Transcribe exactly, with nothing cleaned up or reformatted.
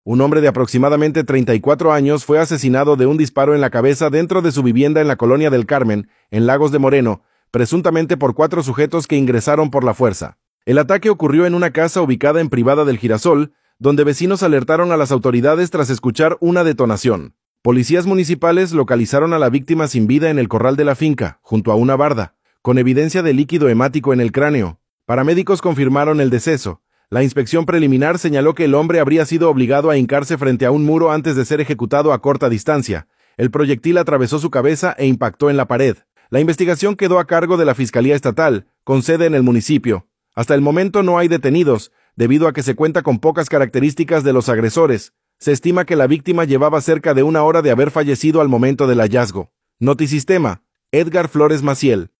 Un hombre de aproximadamente treinta y cuatro años fue asesinado de un disparo en la cabeza dentro de su vivienda en la colonia del Carmen, en Lagos de Moreno, presuntamente por cuatro sujetos que ingresaron por la fuerza. El ataque ocurrió en una casa ubicada en Privada del Girasol, donde vecinos alertaron a las autoridades tras escuchar una detonación. Policías municipales localizaron a la víctima sin vida en el corral de la finca, junto a una barda, con evidencia de líquido hemático en el cráneo. Paramédicos confirmaron el deceso. La inspección preliminar señaló que el hombre habría sido obligado a hincarse frente a un muro antes de ser ejecutado a corta distancia. El proyectil atravesó su cabeza e impactó en la pared. La investigación quedó a cargo de la Fiscalía Estatal, con sede en el municipio. Hasta el momento no hay detenidos, debido a que se cuenta con pocas características de los agresores. Se estima que la víctima llevaba cerca de una hora de haber fallecido al momento del hallazgo. Notisistema, Edgar Flores Maciel.